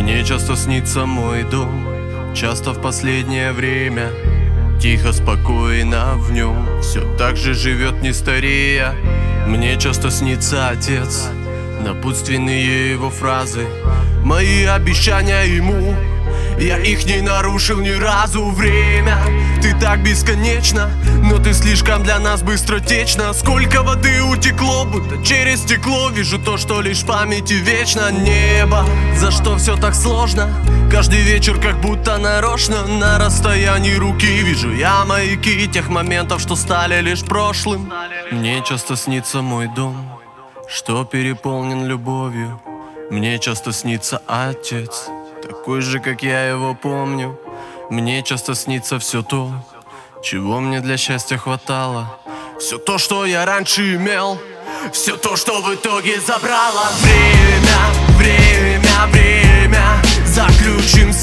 Мне часто снится мой дом, часто в последнее время. Тихо, спокойно в нем, все так же живет, не старея. Мне часто снится отец, напутственные его фразы, мои обещания ему, я их не нарушил ни разу. Время, ты так бесконечно, но ты слишком для нас быстротечна. Сколько воды утекло, будто через стекло. Вижу то, что лишь в памяти вечно. Небо, за что все так сложно? Каждый вечер как будто нарочно. На расстоянии руки вижу я маяки тех моментов, что стали лишь прошлым. Мне часто снится мой дом, что переполнен любовью. Мне часто снится отец, такой же, как я его помню. Мне часто снится все то, чего мне для счастья хватало. Все то, что я раньше имел, все то, что в итоге забрало. Время, время, время, заключим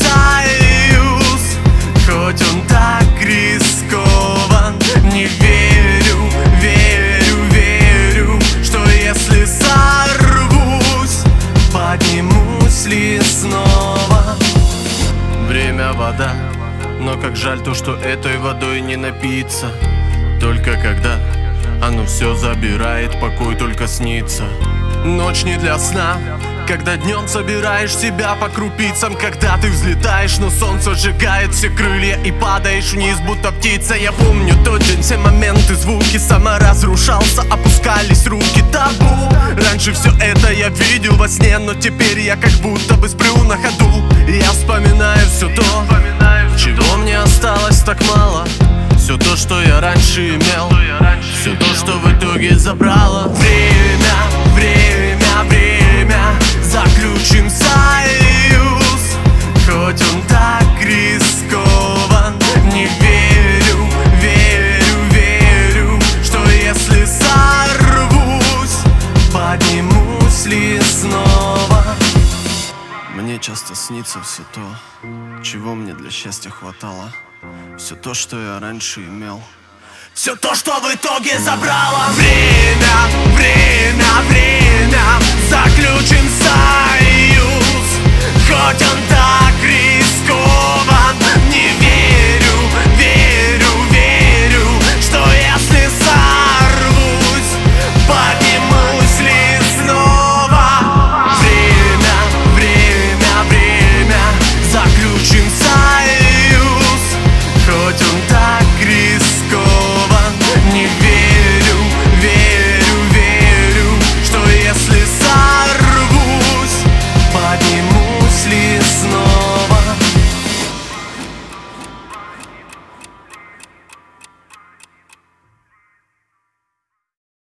союз, хоть он так рискован. Не верю, верю, верю, что если сорвусь, поднимусь ли снова. Время, вода, но как жаль то, что этой водой не напиться. Только когда оно все забирает, покой только снится. Ночь не для сна, когда днем собираешь себя по крупицам. Когда ты взлетаешь, но солнце сжигает все крылья и падаешь вниз, будто птица. Я помню тот день, все моменты, звуки, саморазрушался, опускались руки. Табу, раньше все это я видел во сне, но теперь я как будто бы сплю на ходу. Я вспоминаю все то, чего мне осталось так мало. Все то, что я раньше имел, все то, что в итоге забрало. Время, время, время, заключим союз, хоть он так рискован. Не верю, верю, верю, что если сорвусь, поднимусь ли снова. Мне часто снится все то, чего мне для счастья хватало. Все то, что я раньше имел, все то, что в итоге забрало. Время, время.